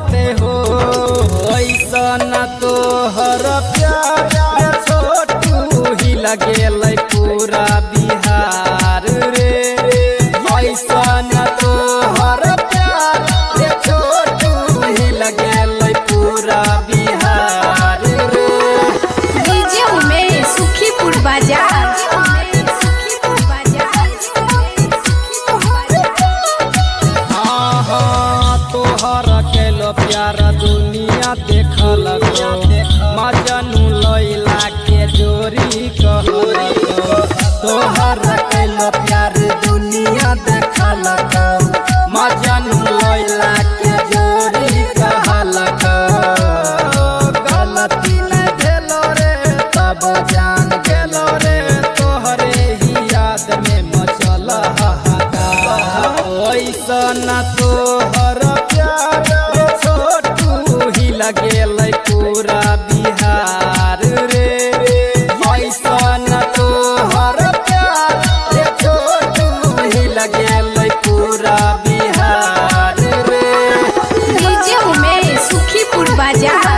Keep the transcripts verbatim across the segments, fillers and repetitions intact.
पते हो ऐसा न तो हर प्यार छोटू ही लगे पूरा बिहार रे ऐसा न तो हर प्यार छोटू ही लगे पूरा बिहार रे। डीजे उमेश सुखीपुर बाजार। प्यारा दुनिया देखल मजनू लैला के जोरी कहल तोहर कैलो प्यार दुनिया देखल मजनू लैला के जोरी कहल गलती न भेलो रे तब जान गेलो रे तोहरे ही याद में मचल हाहाकार ऐसा न तोहर प्यार लगे पूरा बिहार रे ऐसा न तो हर प्यार छोटू ही लगे पूरा बिहार रे। डीजे उमेश सुखीपुर बाजार।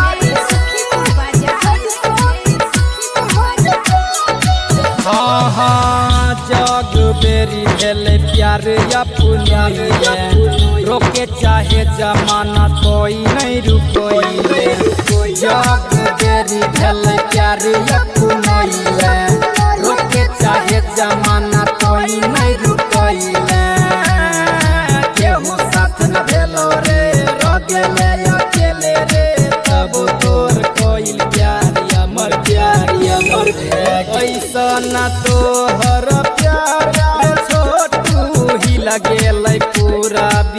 हाँ हाँ जग बेरी भेले प्यार अपना रोके चाहे जमाना कोई नहीं रुकोइले जग बेरी भेले प्यार अपना रोके चाहे जमाना कोई नहीं रुकोइले केहू साथ न भेलो रे रह गेले अकेले रे तब तोर कोइल प्यार अमर प्यार अमर ऐसा न तो हर प्यार छोटू ही लगे पूरा